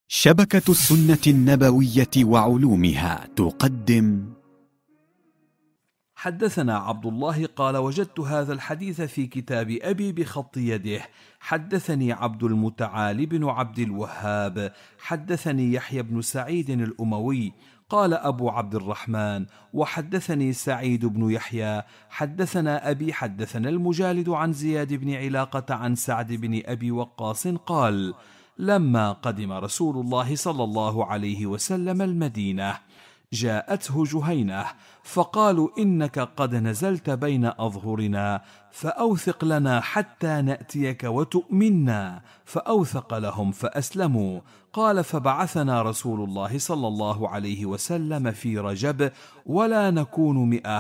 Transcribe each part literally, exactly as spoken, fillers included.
شبكة السنة النبوية وعلومها تقدم. حدثنا عبد الله قال: وجدت هذا الحديث في كتاب أبي بخط يده. حدثني عبد المتعالي بن عبد الوهاب حدثني يحيى بن سعيد الأموي قال أبو عبد الرحمن: وحدثني سعيد بن يحيى حدثنا أبي حدثنا المجالد عن زياد بن علاقة عن سعد بن أبي وقاص قال: لما قدم رسول الله صلى الله عليه وسلم المدينة جاءته جهينة فقالوا: إنك قد نزلت بين أظهرنا فأوثق لنا حتى نأتيك وتؤمنا، فأوثق لهم فأسلموا. قال: فبعثنا رسول الله صلى الله عليه وسلم في رجب ولا نكون مئة،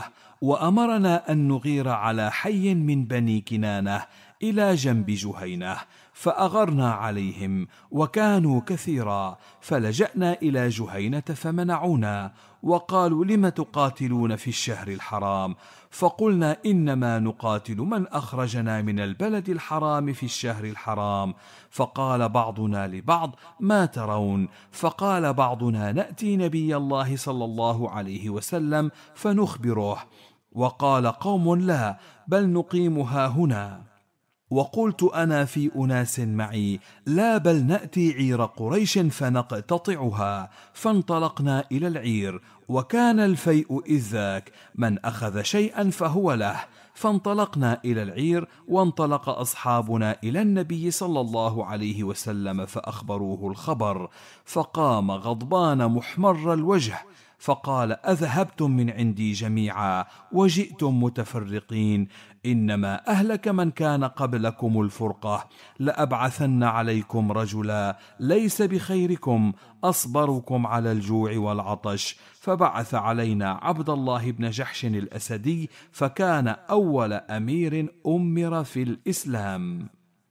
وأمرنا أن نغير على حي من بني كنانة إلى جنب جهينة، فأغرنا عليهم وكانوا كثيرا، فلجأنا إلى جهينة فمنعونا، وقالوا: لم تقاتلون في الشهر الحرام؟ فقلنا: إنما نقاتل من أخرجنا من البلد الحرام في الشهر الحرام. فقال بعضنا لبعض: ما ترون؟ فقال بعضنا: نأتي نبي الله صلى الله عليه وسلم فنخبره. وقال قوم: لا، بل نقيم هاهنا. وقلت أنا في أناس معي: لا، بل نأتي عير قريش فنقتطعها. فانطلقنا إلى العير، وكان الفيء إذ ذاك، من أخذ شيئا فهو له. فانطلقنا إلى العير، وانطلق أصحابنا إلى النبي صلى الله عليه وسلم فأخبروه الخبر، فقام غضبان محمر الوجه فقال: أذهبتم من عندي جميعا وجئتم متفرقين؟ إنما أهلك من كان قبلكم الفرقة. لأبعثن عليكم رجلا ليس بخيركم أصبركم على الجوع والعطش. فبعث علينا عبد الله بن جحش الأسدي، فكان أول أمير أمر في الإسلام.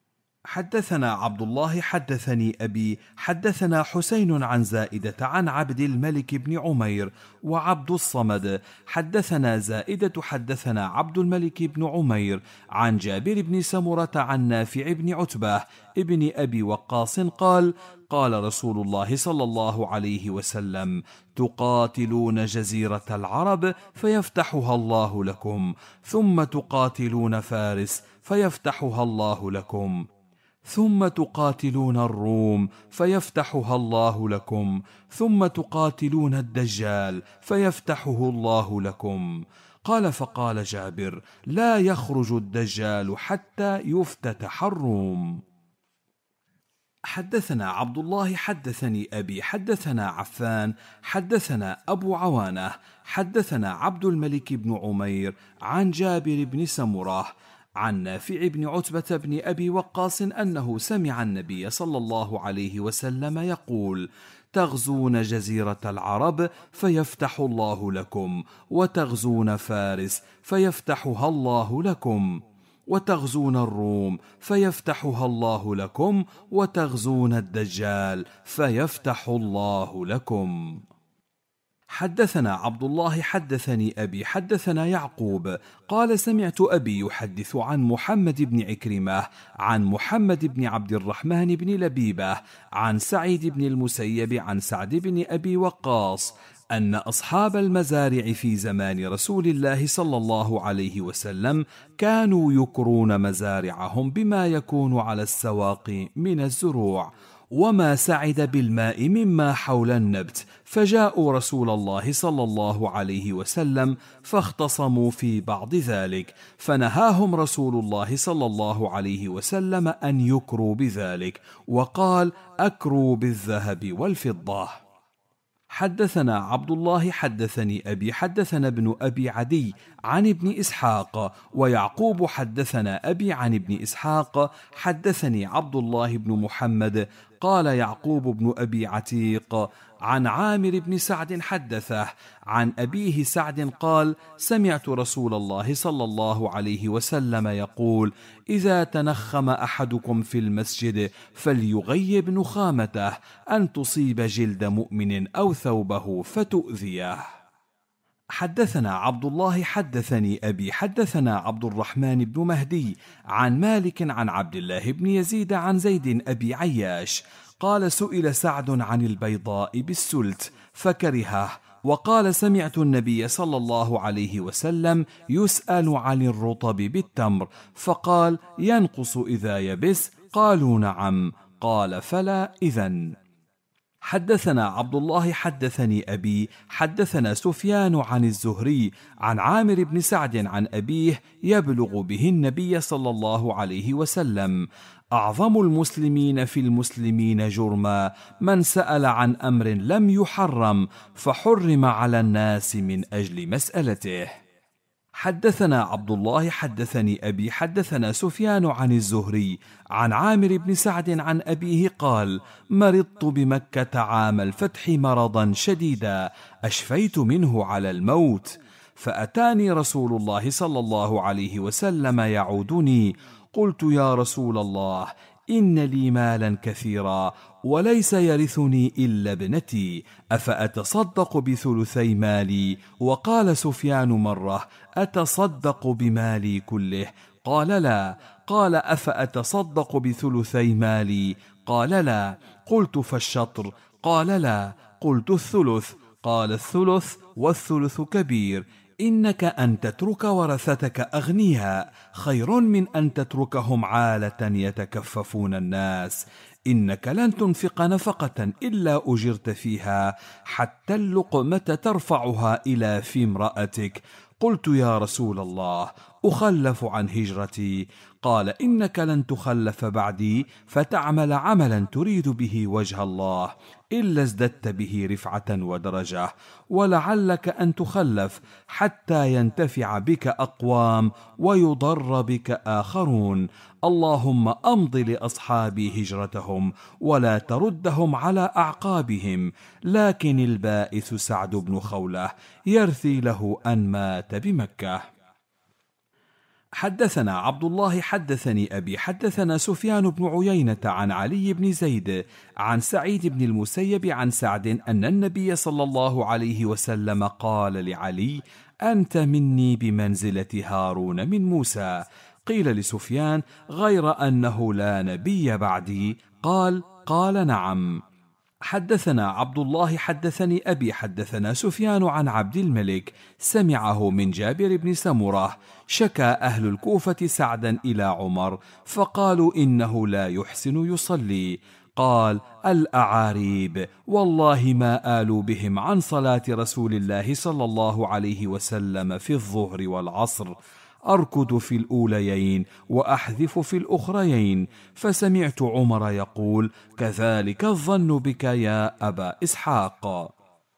حدثنا عبد الله حدثني أبي حدثنا حسين عن زائدة عن عبد الملك بن عمير وعبد الصمد حدثنا زائدة حدثنا عبد الملك بن عمير عن جابر بن سمرة عن نافع بن عتبة ابن أبي وقاص قال: قال رسول الله صلى الله عليه وسلم: تقاتلون جزيرة العرب فيفتحها الله لكم، ثم تقاتلون فارس فيفتحها الله لكم، ثم تقاتلون الروم فيفتحها الله لكم، ثم تقاتلون الدجال فيفتحه الله لكم. قال: فقال جابر: لا يخرج الدجال حتى يفتتح الروم. حدثنا عبد الله حدثني أبي حدثنا عفان حدثنا أبو عوانة حدثنا عبد الملك بن عمير عن جابر بن سمرة عن نافع بن عتبة بن أبي وقاص أنه سمع النبي صلى الله عليه وسلم يقول: تغزون جزيرة العرب فيفتح الله لكم، وتغزون فارس فيفتحها الله لكم، وتغزون الروم فيفتحها الله لكم، وتغزون الدجال فيفتح الله لكم. حدثنا عبد الله حدثني أبي حدثنا يعقوب قال: سمعت أبي يحدث عن محمد بن عكرمة عن محمد بن عبد الرحمن بن لبيبة عن سعيد بن المسيب عن سعد بن أبي وقاص أن أصحاب المزارع في زمان رسول الله صلى الله عليه وسلم كانوا يكرون مزارعهم بما يكون على السواق من الزروع، وما سعد بالماء مما حول النبت، فجاءوا رسول الله صلى الله عليه وسلم فاختصموا في بعض ذلك، فنهاهم رسول الله صلى الله عليه وسلم أن يكروا بذلك، وقال: أكروا بالذهب والفضة. حدثنا عبد الله حدثني أبي حدثنا ابن أبي عدي عن ابن إسحاق، ويعقوب حدثنا أبي عن ابن إسحاق حدثني عبد الله بن محمد قال: يعقوب بن أبي عتيق عن عامر بن سعد حدثه عن أبيه سعد قال: سمعت رسول الله صلى الله عليه وسلم يقول: إذا تنخم أحدكم في المسجد فليغيب نخامته، أن تصيب جلد مؤمن أو ثوبه فتؤذيه. حدثنا عبد الله حدثني أبي حدثنا عبد الرحمن بن مهدي عن مالك عن عبد الله بن يزيد عن زيد أبي عياش قال: سئل سعد عن البيضاء بالسلت فكرهه، وقال: سمعت النبي صلى الله عليه وسلم يسأل عن الرطب بالتمر فقال: ينقص إذا يبس؟ قالوا: نعم. قال: فلا إذن. حدثنا عبد الله حدثني أبي حدثنا سفيان عن الزهري عن عامر بن سعد عن أبيه يبلغ به النبي صلى الله عليه وسلم: أعظم المسلمين في المسلمين جرما من سأل عن أمر لم يحرم فحرم على الناس من أجل مسألته. حدثنا عبد الله حدثني أبي حدثنا سفيان عن الزهري عن عامر بن سعد عن أبيه قال: مرضت بمكة عام الفتح مرضا شديدا أشفيت منه على الموت، فأتاني رسول الله صلى الله عليه وسلم يعودني، قلت: يا رسول الله، إن لي مالا كثيرا وليس يرثني إلا ابنتي، أفأتصدق بثلثي مالي؟ وقال سفيان مرة: أتصدق بمالي كله؟ قال: لا. قال: أفأتصدق بثلثي مالي؟ قال: لا. قلت: فالشطر؟ قال: لا. قلت: الثلث؟ قال: الثلث والثلث كبير، إنك أن تترك ورثتك أغنياء خير من أن تتركهم عالة يتكففون الناس، إنك لن تنفق نفقة إلا أجرت فيها حتى اللقمة ترفعها إلى في امرأتك. قلت: يا رسول الله، أخلف عن هجرتي؟ قال: إنك لن تخلف بعدي فتعمل عملا تريد به وجه الله إلا ازددت به رفعة ودرجة، ولعلك أن تخلف حتى ينتفع بك أقوام ويضر بك آخرون. اللهم أمض لأصحابي هجرتهم ولا تردهم على أعقابهم. لكن البائس سعد بن خولة يرثي له أن مات بمكة. حدثنا عبد الله حدثني أبي حدثنا سفيان بن عيينة عن علي بن زيد عن سعيد بن المسيب عن سعد أن النبي صلى الله عليه وسلم قال لعلي: أنت مني بمنزلة هارون من موسى. قيل لسفيان: غير أنه لا نبي بعدي؟ قال: قال: نعم. حدثنا عبد الله حدثني أبي حدثنا سفيان عن عبد الملك سمعه من جابر بن سمرة: شكى أهل الكوفة سعدا إلى عمر فقالوا إنه لا يحسن يصلي. قال: الأعاريب والله ما آلوا بهم عن صلاة رسول الله صلى الله عليه وسلم في الظهر والعصر، أركض في الأوليين وأحذف في الأخريين. فسمعت عمر يقول: كذلك الظن بك يا أبا إسحاق.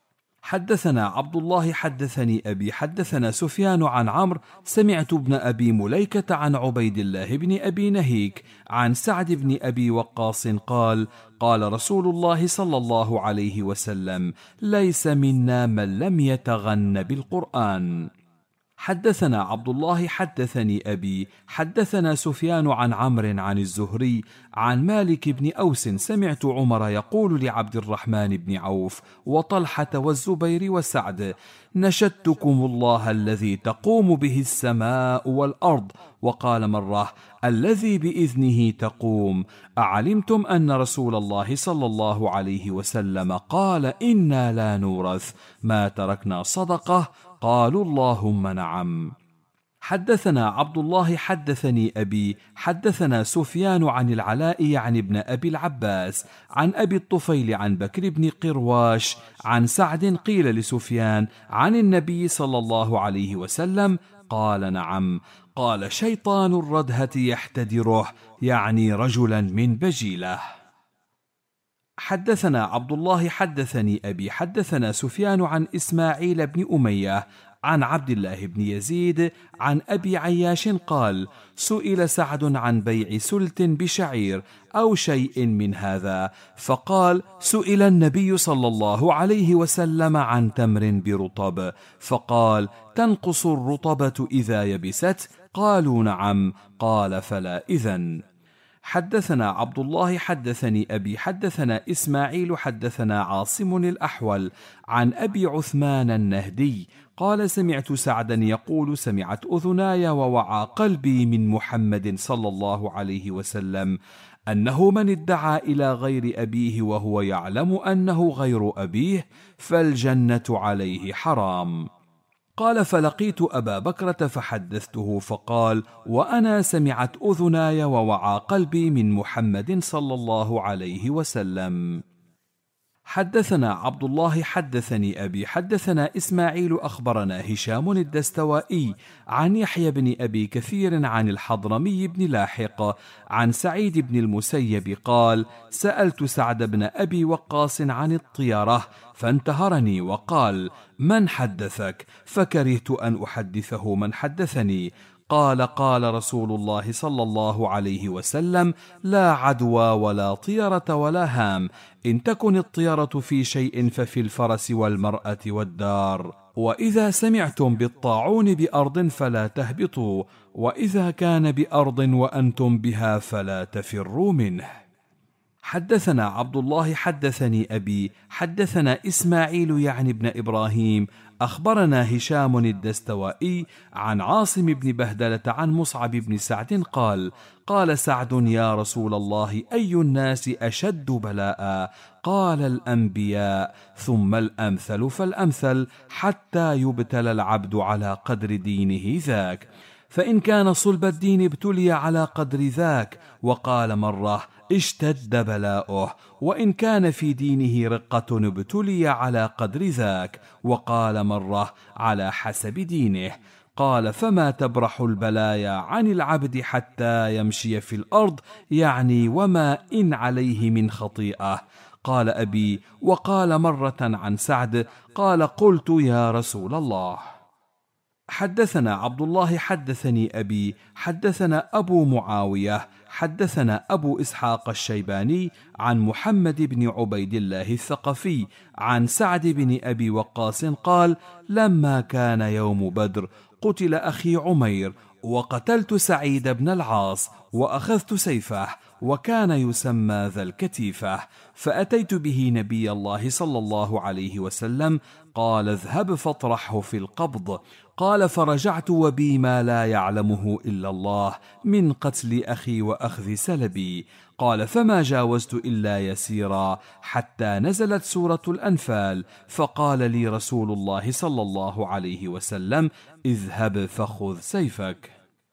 حدثنا عبد الله حدثني أبي حدثنا سفيان عن عمرو سمعت ابن أبي مليكة عن عبيد الله بن أبي نهيك عن سعد بن أبي وقاص قال: قال رسول الله صلى الله عليه وسلم: ليس منا من لم يتغن بالقرآن. حدثنا عبد الله حدثني أبي حدثنا سفيان عن عمرو عن الزهري عن مالك بن أوس سمعت عمر يقول لعبد الرحمن بن عوف وطلحة والزبير وسعد: نشدتكم الله الذي تقوم به السماء والأرض. وقال مرة: الذي بإذنه تقوم. أعلمتم أن رسول الله صلى الله عليه وسلم قال: إنا لا نورث ما تركنا صدقة؟ قالوا: اللهم نعم. حدثنا عبد الله حدثني أبي حدثنا سفيان عن العلاء يعني ابن أبي العباس عن أبي الطفيل عن بكر بن قرواش عن سعد قيل لسفيان عن النبي صلى الله عليه وسلم قال: نعم. قال: شيطان الردهة يحتدره، يعني رجلا من بجيلة. حدثنا عبد الله حدثني أبي حدثنا سفيان عن إسماعيل بن أمية عن عبد الله بن يزيد عن أبي عياش قال: سئل سعد عن بيع سلت بشعير أو شيء من هذا، فقال: سئل النبي صلى الله عليه وسلم عن تمر برطب، فقال: تنقص الرطبة إذا يبست؟ قالوا: نعم. قال: فلا إذن. حدثنا عبد الله حدثني أبي حدثنا إسماعيل حدثنا عاصم الأحول عن أبي عثمان النهدي قال: سمعت سعدا يقول: سمعت أذناي ووعى قلبي من محمد صلى الله عليه وسلم أنه من ادعى إلى غير أبيه وهو يعلم أنه غير أبيه فالجنة عليه حرام. قال: فلقيت أبا بكرة فحدثته فقال: وأنا سمعت أذناي ووعى قلبي من محمد صلى الله عليه وسلم. حدثنا عبد الله حدثني أبي حدثنا إسماعيل أخبرنا هشام الدستوائي عن يحيى بن أبي كثير عن الحضرمي بن لاحق عن سعيد بن المسيب قال: سألت سعد بن أبي وقاص عن الطيرة فانتهرني وقال: من حدثك؟ فكرهت أن أحدثه من حدثني. قال: قال رسول الله صلى الله عليه وسلم: لا عدوى ولا طيرة ولا هام، إن تكن الطيرة في شيء ففي الفرس والمرأة والدار، وإذا سمعتم بالطاعون بأرض فلا تهبطوا، وإذا كان بأرض وأنتم بها فلا تفروا منه. حدثنا عبد الله حدثني أبي حدثنا إسماعيل يعني ابن إبراهيم أخبرنا هشام الدستوائي عن عاصم بن بهدلة عن مصعب بن سعد قال: قال سعد: يا رسول الله، أي الناس أشد بلاء؟ قال: الأنبياء، ثم الأمثل فالأمثل، حتى يبتلى العبد على قدر دينه ذاك، فإن كان صلب الدين ابتلي على قدر ذاك. وقال مرة: اشتد بلاؤه، وإن كان في دينه رقة ابتلي على قدر ذاك. وقال مرة: على حسب دينه. قال: فما تبرح البلايا عن العبد حتى يمشي في الأرض، يعني وما إن عليه من خطيئة. قال أبي: وقال مرة عن سعد قال: قلت: يا رسول الله. حدثنا عبد الله حدثني أبي حدثنا أبو معاوية حدثنا أبو إسحاق الشيباني عن محمد بن عبيد الله الثقفي عن سعد بن أبي وقاص قال: لما كان يوم بدر قتل أخي عمير، وقتلت سعيد بن العاص وأخذت سيفه، وكان يسمى ذا الكتيفة، فأتيت به نبي الله صلى الله عليه وسلم. قال: اذهب فاطرحه في القبض. قال: فرجعت وبي ما لا يعلمه إلا الله من قتل أخي وأخذ سلبي. قال: فما جاوزت إلا يسيرا حتى نزلت سورة الأنفال، فقال لي رسول الله صلى الله عليه وسلم: اذهب فخذ سيفك.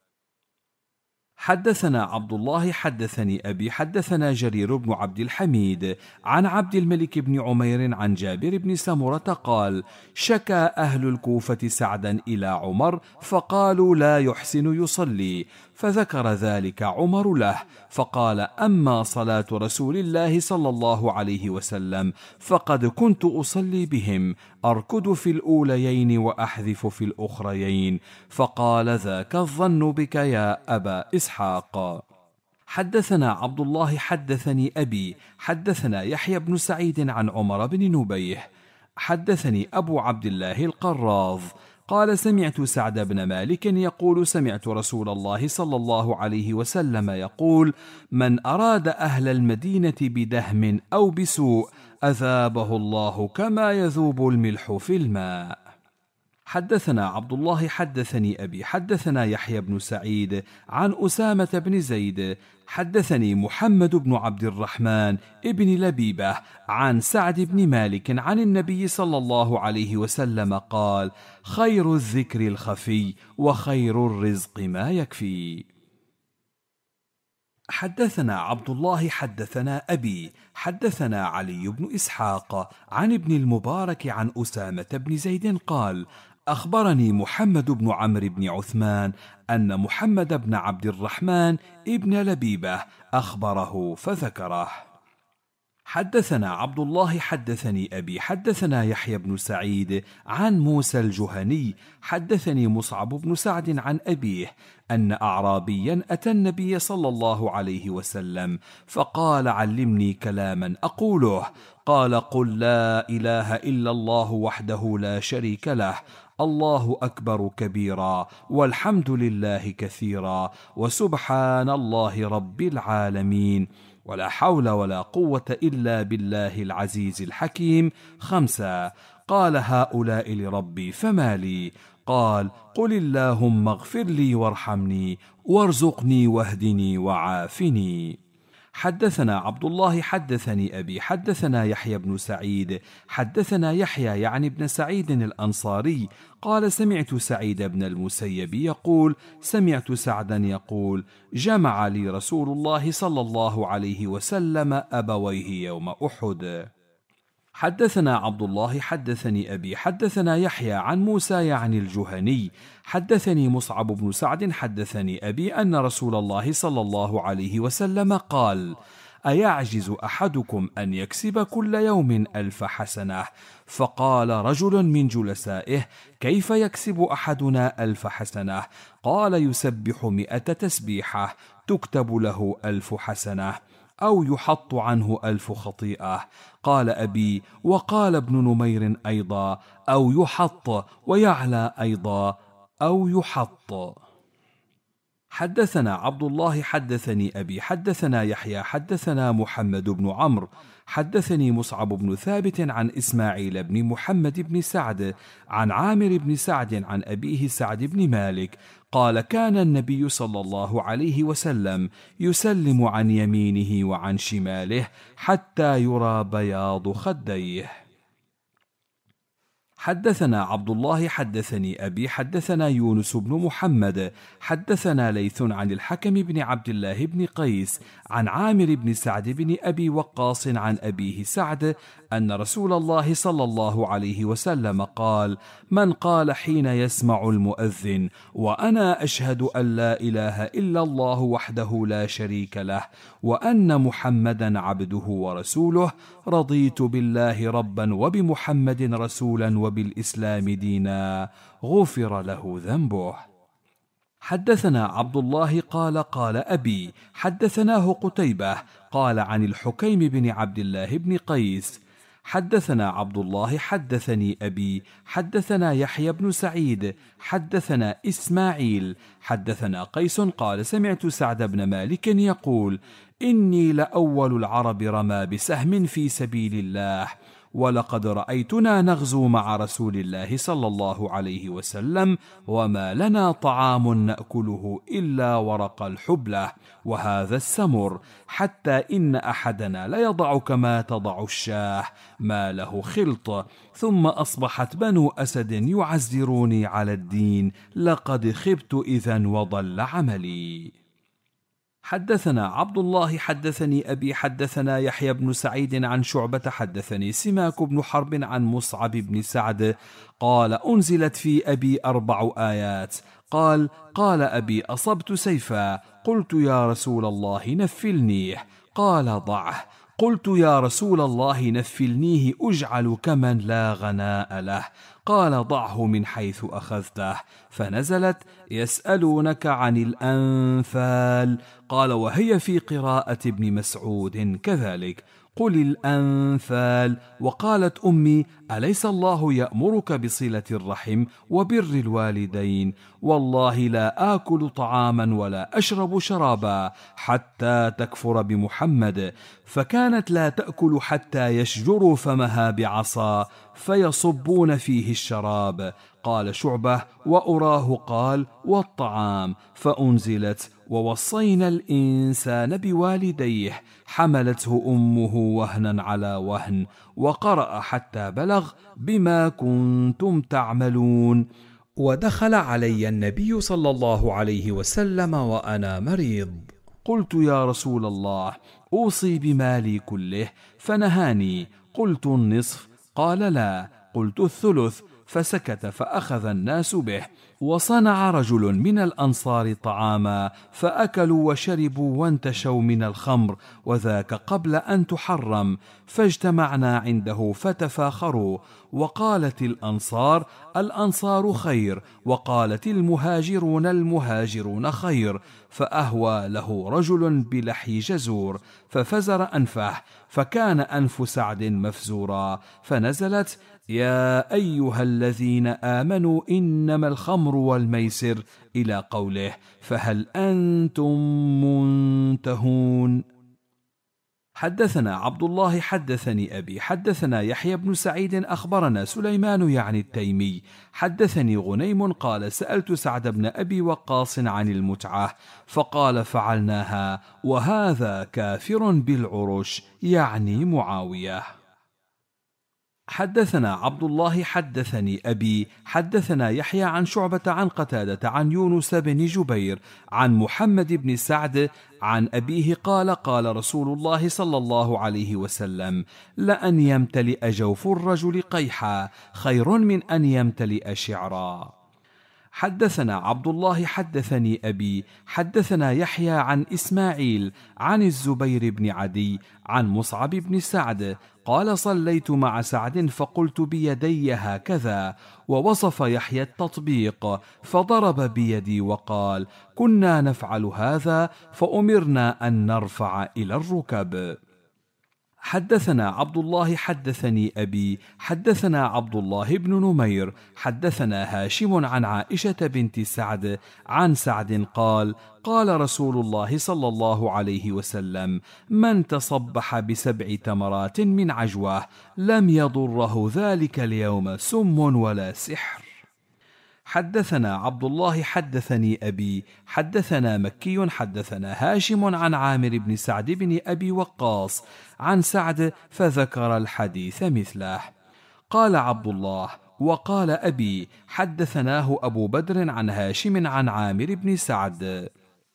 حدثنا عبد الله حدثني أبي حدثنا جرير بن عبد الحميد عن عبد الملك بن عمير عن جابر بن سمرة قال: شكى أهل الكوفة سعدا إلى عمر فقالوا: لا يحسن يصلي، فذكر ذلك عمر له، فقال: أما صلاة رسول الله صلى الله عليه وسلم فقد كنت أصلي بهم، أركض في الأوليين وأحذف في الأخريين. فقال: ذاك الظن بك يا أبا إسحاق. حدثنا عبد الله حدثني أبي حدثنا يحيى بن سعيد عن عمر بن نبيه حدثني أبو عبد الله القراظ قال: سمعت سعد بن مالك يقول: سمعت رسول الله صلى الله عليه وسلم يقول: من أراد أهل المدينة بدهم أو بسوء أذابه الله كما يذوب الملح في الماء. حدثنا عبد الله حدثني أبي حدثنا يحيى بن سعيد عن أسامة بن زيد حدثني محمد بن عبد الرحمن ابن لبيبة عن سعد بن مالك عن النبي صلى الله عليه وسلم قال: خير الذكر الخفي، وخير الرزق ما يكفي. حدثنا عبد الله حدثنا أبي حدثنا علي بن إسحاق عن ابن المبارك عن أسامة بن زيد قال: أخبرني محمد بن عمرو بن عثمان أن محمد بن عبد الرحمن ابن لبيبة أخبره فذكره. حدثنا عبد الله حدثني أبي حدثنا يحيى بن سعيد عن موسى الجهني حدثني مصعب بن سعد عن أبيه أن أعرابيا أتى النبي صلى الله عليه وسلم فقال: علمني كلاما أقوله. قال: قل لا إله إلا الله وحده لا شريك له، الله أكبر كبيرا، والحمد لله كثيرا، وسبحان الله رب العالمين، ولا حول ولا قوة إلا بالله العزيز الحكيم. خمسة. قال: هؤلاء لربي فما لي؟ قال: قل اللهم اغفر لي وارحمني وارزقني واهدني وعافني. حدثنا عبد الله حدثني أبي حدثنا يحيى بن سعيد حدثنا يحيى يعني بن سعيد الأنصاري قال سمعت سعيد بن المسيب يقول سمعت سعدا يقول جمع لي رسول الله صلى الله عليه وسلم أبويه يوم أحد. حدثنا عبد الله حدثني أبي حدثنا يحيى عن موسى يعني الجهني حدثني مصعب بن سعد حدثني أبي أن رسول الله صلى الله عليه وسلم قال أيعجز أحدكم أن يكسب كل يوم ألف حسنة؟ فقال رجل من جلسائه كيف يكسب أحدنا ألف حسنة؟ قال يسبح مئة تسبيحة تكتب له ألف حسنة أو يحط عنه ألف خطيئة. قال أبي وقال ابن نمير أيضا أو يحط، ويعلى أيضا أو يحط. حدثنا عبد الله حدثني أبي حدثنا يحيى حدثنا محمد بن عمرو حدثني مصعب بن ثابت عن إسماعيل بن محمد بن سعد عن عامر بن سعد عن أبيه سعد بن مالك قال كان النبي صلى الله عليه وسلم يسلم عن يمينه وعن شماله حتى يرى بياض خديه. حدثنا عبد الله حدثني أبي حدثنا يونس بن محمد حدثنا ليث عن الحكم بن عبد الله بن قيس عن عامر بن سعد بن أبي وقاص عن أبيه سعد أن رسول الله صلى الله عليه وسلم قال من قال حين يسمع المؤذن وأنا أشهد أن لا إله إلا الله وحده لا شريك له وأن محمدا عبده ورسوله رضيت بالله ربا وبمحمد رسولا وبالإسلام دينا غفر له ذنبه. حدثنا عبد الله قال قال أبي حدثناه قتيبة قال عن الحكيم بن عبد الله بن قيس حدثنا عبد الله حدثني أبي حدثنا يحيى بن سعيد حدثنا إسماعيل حدثنا قيس قال سمعت سعد بن مالك يقول إني لأول العرب رمى بسهم في سبيل الله ولقد رأيتنا نغزو مع رسول الله صلى الله عليه وسلم وما لنا طعام نأكله إلا ورق الحبلة وهذا السمر حتى إن أحدنا ليضع كما تضع الشاه ما له خلط ثم أصبحت بنو أسد يعزروني على الدين لقد خبت إذن وضل عملي. حدثنا عبد الله حدثني أبي حدثنا يحيى بن سعيد عن شعبة حدثني سماك بن حرب عن مصعب بن سعد قال أنزلت في أبي أربع آيات قال قال أبي أصبت سيفا قلت يا رسول الله نفلنيه قال ضعه قلت يا رسول الله نفلنيه أجعل كمن لا غناء له قال ضعه من حيث أخذته فنزلت يسألونك عن الأنفال قال وهي في قراءة ابن مسعود كذلك قل الأنفال. وقالت أمي أليس الله يأمرك بصلة الرحم وبر الوالدين والله لا آكل طعاما ولا أشرب شرابا حتى تكفر بمحمد فكانت لا تأكل حتى يشجروا فمها بعصا فيصبون فيه الشراب. قال شعبة وأراه قال والطعام فأنزلت ووصينا الإنسان بوالديه حملته أمه وهنا على وهن وقرأ حتى بلغ بما كنتم تعملون. ودخل علي النبي صلى الله عليه وسلم وأنا مريض قلت يا رسول الله أوصي بمالي كله فنهاني قلت النصف قال لا قلت الثلث فسكت فأخذ الناس به. وصنع رجل من الأنصار طعاما فأكلوا وشربوا وانتشوا من الخمر وذاك قبل أن تحرم فاجتمعنا عنده فتفاخروا وقالت الأنصار الأنصار خير وقالت المهاجرون المهاجرون خير فأهوى له رجل بلحي جزور ففزر أنفه فكان أنف سعد مفزورا فنزلت يا أيها الذين آمنوا إنما الخمر والميسر إلى قوله فهل أنتم منتهون. حدثنا عبد الله حدثني أبي حدثنا يحيى بن سعيد أخبرنا سليمان يعني التيمي حدثني غنيم قال سألت سعد بن أبي وقاص عن المتعة فقال فعلناها وهذا كافر بالعرش يعني معاوية. حدثنا عبد الله حدثني أبي حدثنا يحيى عن شعبة عن قتادة عن يونس بن جبير عن محمد بن سعد عن أبيه قال قال رسول الله صلى الله عليه وسلم لأن يمتلئ جوف الرجل قيحا خير من أن يمتلئ شعرا. حدثنا عبد الله حدثني أبي حدثنا يحيى عن إسماعيل عن الزبير بن عدي عن مصعب بن سعد قال صليت مع سعد فقلت بيدي هكذا ووصف يحيى التطبيق فضرب بيدي وقال كنا نفعل هذا فأمرنا أن نرفع إلى الركب. حدثنا عبد الله حدثني أبي حدثنا عبد الله بن نمير حدثنا هاشم عن عائشة بنت سعد عن سعد قال قال رسول الله صلى الله عليه وسلم من تصبح بسبع تمرات من عجوة لم يضره ذلك اليوم سم ولا سحر. حدثنا عبد الله حدثني أبي حدثنا مكي حدثنا هاشم عن عامر بن سعد بن أبي وقاص عن سعد فذكر الحديث مثله. قال عبد الله وقال أبي حدثناه أبو بدر عن هاشم عن عامر بن سعد.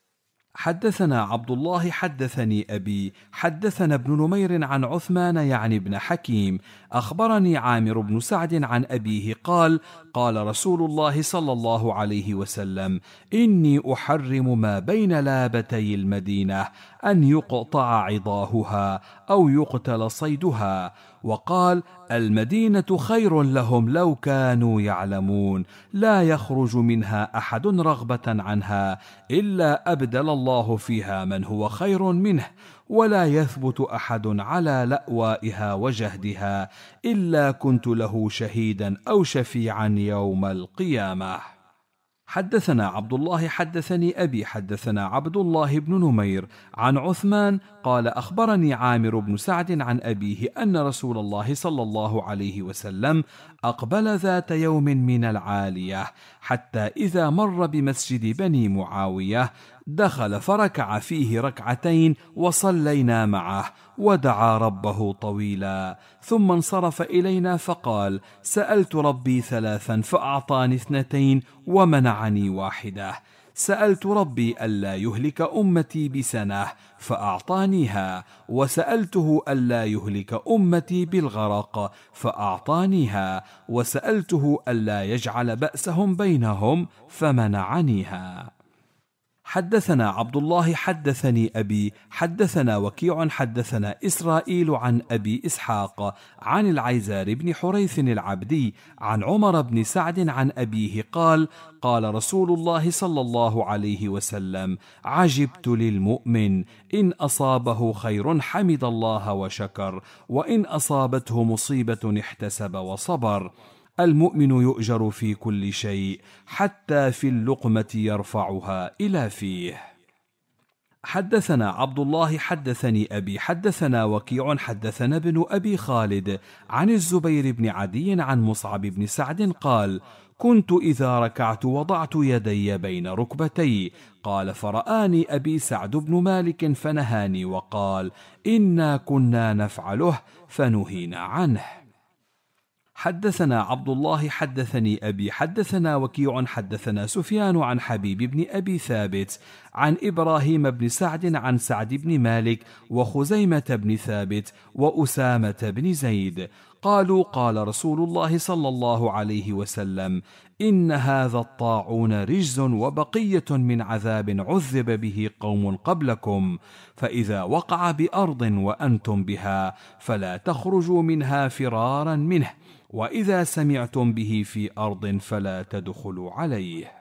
حدثنا عبد الله حدثني أبي حدثنا ابن نمير عن عثمان يعني ابن حكيم أخبرني عامر بن سعد عن أبيه قال قال رسول الله صلى الله عليه وسلم إني أحرم ما بين لابتي المدينة أن يقطع عضاهها أو يقتل صيدها. وقال المدينة خير لهم لو كانوا يعلمون لا يخرج منها أحد رغبة عنها إلا أبدل الله فيها من هو خير منه ولا يثبت أحد على لأوائها وجهدها إلا كنت له شهيدا أو شفيعا يوم القيامة. حدثنا عبد الله حدثني أبي حدثنا عبد الله بن نمير عن عثمان قال أخبرني عامر بن سعد عن أبيه أن رسول الله صلى الله عليه وسلم أقبل ذات يوم من العالية حتى إذا مر بمسجد بني معاوية دخل فركع فيه ركعتين وصلينا معه ودعا ربه طويلا ثم انصرف إلينا فقال سألت ربي ثلاثا فأعطاني اثنتين ومنعني واحدة سألت ربي ألا يهلك أمتي بسنة فأعطانيها وسألته ألا يهلك أمتي بالغرق فأعطانيها وسألته ألا يجعل بأسهم بينهم فمنعنيها. حدثنا عبد الله حدثني أبي حدثنا وكيع حدثنا إسرائيل عن أبي إسحاق عن العيزار بن حريث العبدي عن عمر بن سعد عن أبيه قال قال رسول الله صلى الله عليه وسلم عجبت للمؤمن إن أصابه خير حمد الله وشكر وإن أصابته مصيبة احتسب وصبر المؤمن يؤجر في كل شيء حتى في اللقمة يرفعها إلى فيه. حدثنا عبد الله حدثني أبي حدثنا وكيع حدثنا ابن أبي خالد عن الزبير بن عدي عن مصعب بن سعد قال كنت إذا ركعت وضعت يدي بين ركبتي قال فرآني أبي سعد بن مالك فنهاني وقال إنا كنا نفعله فنهينا عنه. حدثنا عبد الله حدثني أبي حدثنا وكيع حدثنا سفيان عن حبيب بن أبي ثابت عن إبراهيم بن سعد عن سعد بن مالك وخزيمة بن ثابت وأسامة بن زيد قالوا قال رسول الله صلى الله عليه وسلم إن هذا الطاعون رجز وبقية من عذاب عذب به قوم قبلكم فإذا وقع بأرض وأنتم بها فلا تخرجوا منها فرارا منه وإذا سمعتم به في أرض فلا تدخلوا عليه.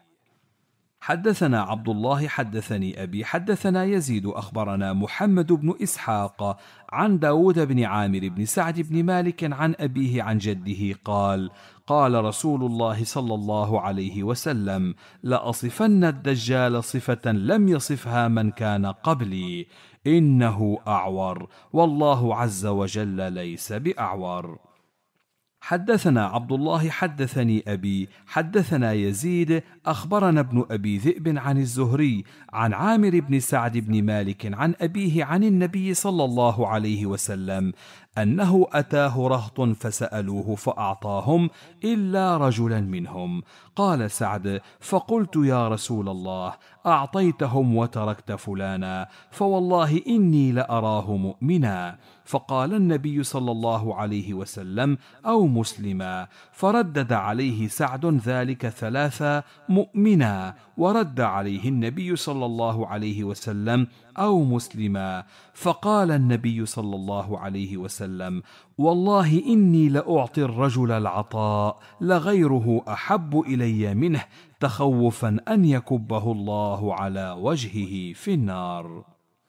حدثنا عبد الله حدثني أبي حدثنا يزيد أخبرنا محمد بن إسحاق عن داود بن عامر بن سعد بن مالك عن أبيه عن جده قال قال رسول الله صلى الله عليه وسلم لأصفن الدجال صفة لم يصفها من كان قبلي إنه أعور، والله عز وجل ليس بأعور. حدثنا عبد الله حدثني أبي حدثنا يزيد أخبرنا ابن أبي ذئب عن الزهري عن عامر بن سعد بن مالك عن أبيه عن النبي صلى الله عليه وسلم أنه أتاه رهط فسألوه فأعطاهم إلا رجلا منهم. قال سعد: فقلت يا رسول الله، أعطيتهم وتركت فلانا، فوالله إني لأراه مؤمنا. فقال النبي صلى الله عليه وسلم: أو مسلما. فردد عليه سعد ذلك ثلاثة: مؤمنا. ورد عليه النبي صلى الله عليه وسلم: أو مسلما. فقال النبي صلى الله عليه وسلم: والله إني لأعطي الرجل العطاء لغيره أحب إلي منه، تخوفا أن يكبه الله على وجهه في النار.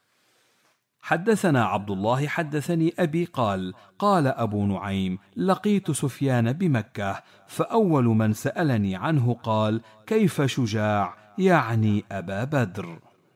حدثنا عبد الله حدثني أبي قال: قال أبو نعيم: لقيت سفيان بمكة، فأول من سألني عنه قال: كيف شجاع؟ يعني أبا بدر.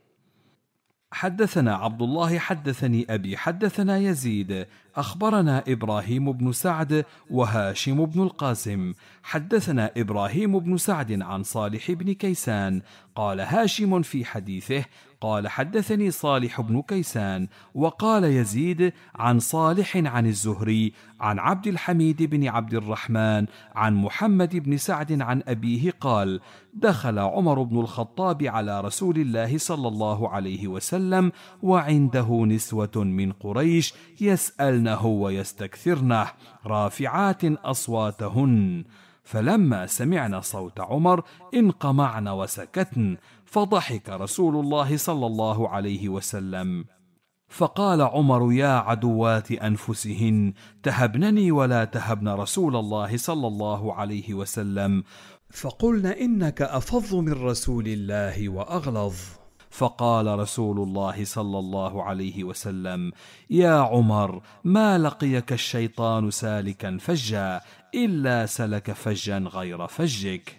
حدثنا عبد الله حدثني أبي حدثنا يزيد أخبرنا إبراهيم بن سعد وهاشم بن القاسم. حدثنا إبراهيم بن سعد عن صالح بن كيسان قال هاشم في حديثه: قال حدثني صالح بن كيسان. وقال يزيد عن صالح عن الزهري عن عبد الحميد بن عبد الرحمن عن محمد بن سعد عن أبيه قال: دخل عمر بن الخطاب على رسول الله صلى الله عليه وسلم وعنده نسوة من قريش يسألنه ويستكثرنه رافعات أصواتهن، فلما سمعن صوت عمر انقمعن وسكتن، فضحك رسول الله صلى الله عليه وسلم فقال عمر: يا عدوات أنفسهن، تهبنني ولا تهبن رسول الله صلى الله عليه وسلم، فقلن إنك أفظ من رسول الله وأغلظ. فقال رسول الله صلى الله عليه وسلم: يا عمر، ما لقيك الشيطان سالكا فجا إلا سلك فجا غير فجك.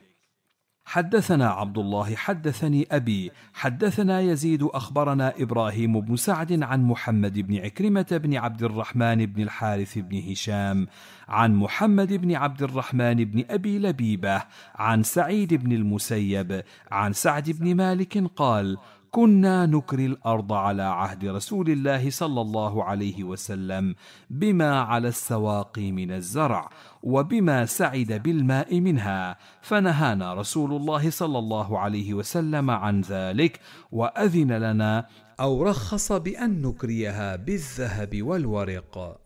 حدثنا عبد الله حدثني أبي حدثنا يزيد أخبرنا إبراهيم بن سعد عن محمد بن عكرمة بن عبد الرحمن بن الحارث بن هشام عن محمد بن عبد الرحمن بن أبي لبيبة عن سعيد بن المسيب عن سعد بن مالك قال: كنا نكري الأرض على عهد رسول الله صلى الله عليه وسلم بما على السواقي من الزرع وبما سعد بالماء منها، فنهانا رسول الله صلى الله عليه وسلم عن ذلك، وأذن لنا أو رخص بأن نكريها بالذهب والورق.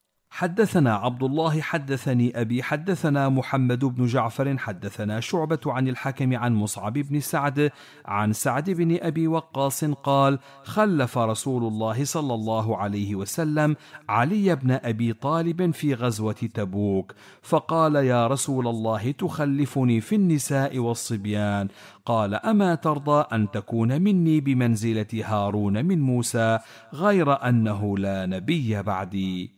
حدثنا عبد الله حدثني أبي حدثنا محمد بن جعفر حدثنا شعبة عن الحكم عن مصعب بن سعد عن سعد بن أبي وقاص قال: خلف رسول الله صلى الله عليه وسلم علي بن أبي طالب في غزوة تبوك، فقال: يا رسول الله، تخلفني في النساء والصبيان؟ قال: أما ترضى أن تكون مني بمنزلة هارون من موسى، غير أنه لا نبي بعدي.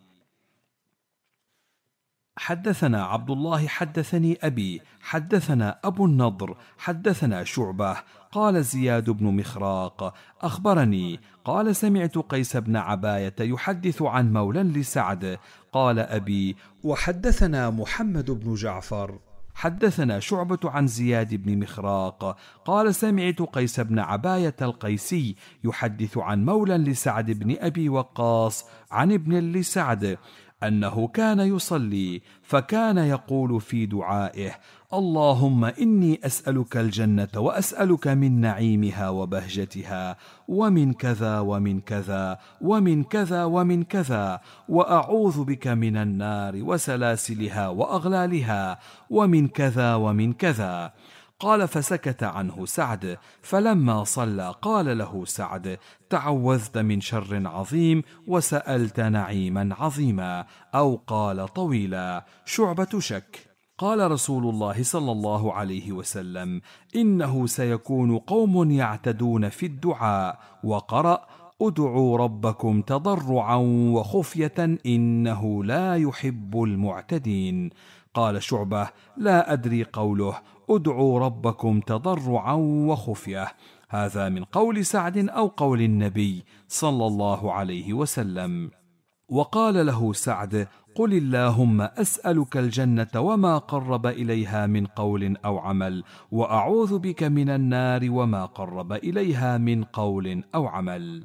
حدثنا عبد الله حدثني أبي حدثنا أبو النضر حدثنا شعبة قال: زياد بن مخراق أخبرني قال: سمعت قيس بن عباية يحدث عن مولى لسعد. قال أبي: وحدثنا محمد بن جعفر حدثنا شعبة عن زياد بن مخراق قال: سمعت قيس بن عباية القيسي يحدث عن مولى لسعد بن أبي وقاص عن ابن لسعد أنه كان يصلي، فكان يقول في دعائه: اللهم إني أسألك الجنة وأسألك من نعيمها وبهجتها ومن كذا ومن كذا ومن كذا ومن كذا، وأعوذ بك من النار وسلاسلها وأغلالها ومن كذا ومن كذا. قال: فسكت عنه سعد، فلما صلى قال له سعد: تعوذت من شر عظيم وسألت نعيما عظيما، أو قال طويلا. شعبة شك. قال رسول الله صلى الله عليه وسلم: إنه سيكون قوم يعتدون في الدعاء. وقرأ: ادعوا ربكم تضرعا وخفية إنه لا يحب المعتدين. قال شعبة: لا أدري قوله ادعوا ربكم تضرعا وخفية. هذا من قول سعد أو قول النبي صلى الله عليه وسلم. وقال له سعد: قل اللهم أسألك الجنة وما قرب إليها من قول أو عمل، وأعوذ بك من النار وما قرب إليها من قول أو عمل.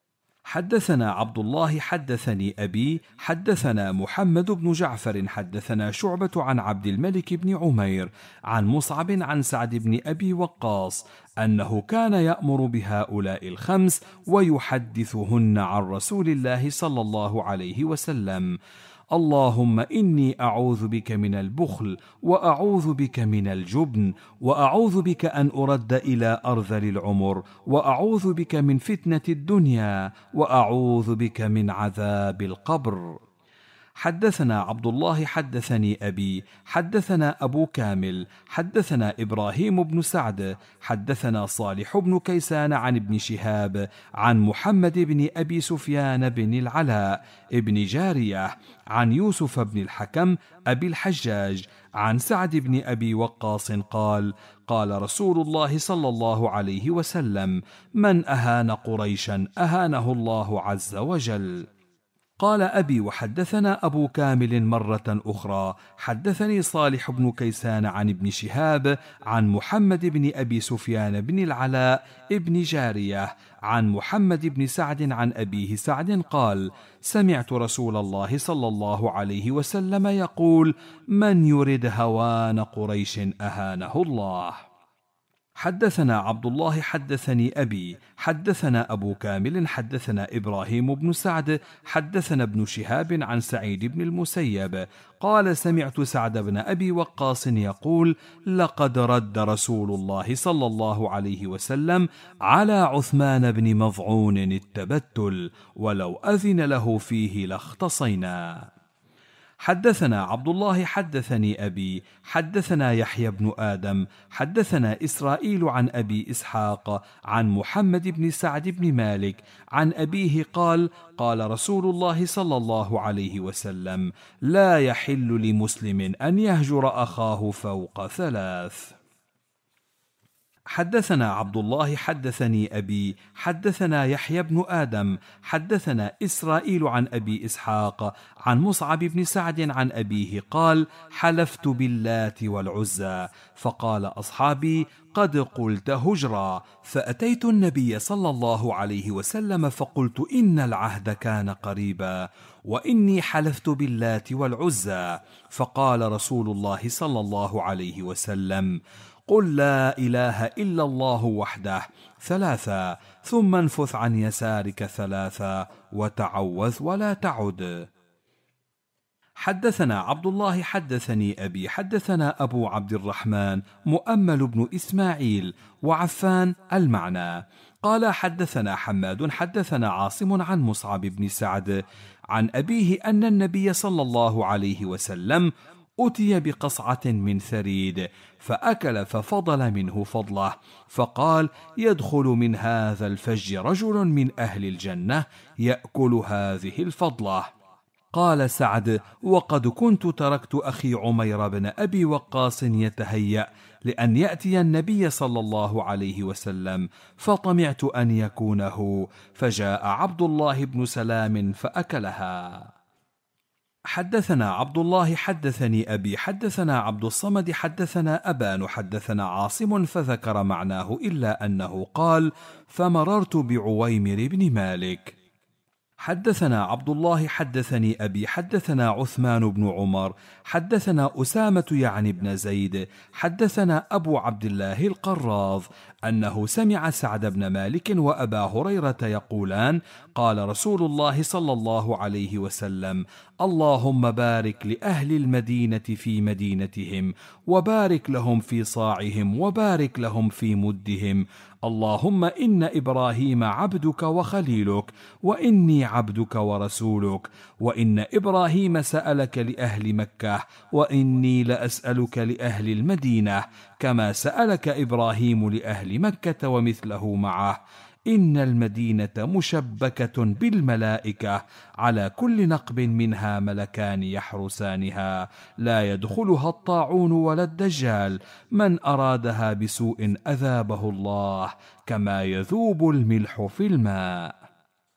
حدثنا عبد الله حدثني أبي حدثنا محمد بن جعفر حدثنا شعبة عن عبد الملك بن عمير عن مصعب عن سعد بن أبي وقاص أنه كان يأمر بهؤلاء الخمس ويحدثهن عن رسول الله صلى الله عليه وسلم: اللهم إني أعوذ بك من البخل، وأعوذ بك من الجبن، وأعوذ بك أن أرد إلى أرذل العمر، وأعوذ بك من فتنة الدنيا، وأعوذ بك من عذاب القبر. حدثنا عبد الله حدثني أبي حدثنا أبو كامل حدثنا إبراهيم بن سعد حدثنا صالح بن كيسان عن ابن شهاب عن محمد بن أبي سفيان بن العلاء ابن جارية عن يوسف بن الحكم أبي الحجاج عن سعد بن أبي وقاص قال: قال رسول الله صلى الله عليه وسلم: من أهان قريشا أهانه الله عز وجل. قال أبي: وحدثنا أبو كامل مرة أخرى حدثني صالح بن كيسان عن ابن شهاب عن محمد بن أبي سفيان بن العلاء ابن جارية عن محمد بن سعد عن أبيه سعد قال: سمعت رسول الله صلى الله عليه وسلم يقول: من يرد هوان قريش أهانه الله. حدثنا عبد الله حدثني أبي حدثنا أبو كامل حدثنا إبراهيم بن سعد حدثنا ابن شهاب عن سعيد بن المسيب قال: سمعت سعد بن أبي وقاص يقول: لقد رد رسول الله صلى الله عليه وسلم على عثمان بن مظعون التبتل، ولو أذن له فيه لاختصينا. حدثنا عبد الله حدثني أبي حدثنا يحيى بن آدم حدثنا إسرائيل عن أبي إسحاق عن محمد بن سعد بن مالك عن أبيه قال: قال رسول الله صلى الله عليه وسلم: لا يحل لمسلم أن يهجر أخاه فوق ثلاث. حدثنا عبد الله حدثني أبي حدثنا يحيى بن آدم حدثنا إسرائيل عن أبي إسحاق عن مصعب بن سعد عن أبيه قال: حلفت باللات والعزى، فقال أصحابي: قد قلت هجرا، فأتيت النبي صلى الله عليه وسلم فقلت: إن العهد كان قريبا، وإني حلفت باللات والعزى. فقال رسول الله صلى الله عليه وسلم: قل لا إله إلا الله وحده ثلاثا، ثم انفث عن يسارك ثلاثا، وتعوذ ولا تعد. حدثنا عبد الله حدثني أبي حدثنا أبو عبد الرحمن مؤمل بن إسماعيل وعفان المعنى قال: حدثنا حماد حدثنا عاصم عن مصعب بن سعد عن أبيه أن النبي صلى الله عليه وسلم أتي بقصعة من ثريد فأكل ففضل منه فضله، فقال: يدخل من هذا الفج رجل من أهل الجنة يأكل هذه الفضلة. قال سعد: وقد كنت تركت أخي عمير بن أبي وقاص يتهيأ لأن يأتي النبي صلى الله عليه وسلم، فطمعت أن يكونه، فجاء عبد الله بن سلام فأكلها. حدثنا عبد الله حدثني أبي حدثنا عبد الصمد حدثنا أبان حدثنا عاصم فذكر معناه إلا أنه قال: فمررت بعويمر بن مالك. حدثنا عبد الله حدثني أبي حدثنا عثمان بن عمر حدثنا أسامة يعني بن زيد حدثنا أبو عبد الله القراض أنه سمع سعد بن مالك وأبا هريرة يقولان: قال رسول الله صلى الله عليه وسلم: اللهم بارك لأهل المدينة في مدينتهم، وبارك لهم في صاعهم، وبارك لهم في مدهم. اللهم إن إبراهيم عبدك وخليلك، وإني عبدك ورسولك، وإن إبراهيم سألك لأهل مكة، وإني لأسألك لأهل المدينة، كما سألك إبراهيم لأهل مكة ومثله معه. إن المدينة مشبكة بالملائكة، على كل نقب منها ملكان يحرسانها، لا يدخلها الطاعون ولا الدجال، من أرادها بسوء أذابه الله، كما يذوب الملح في الماء.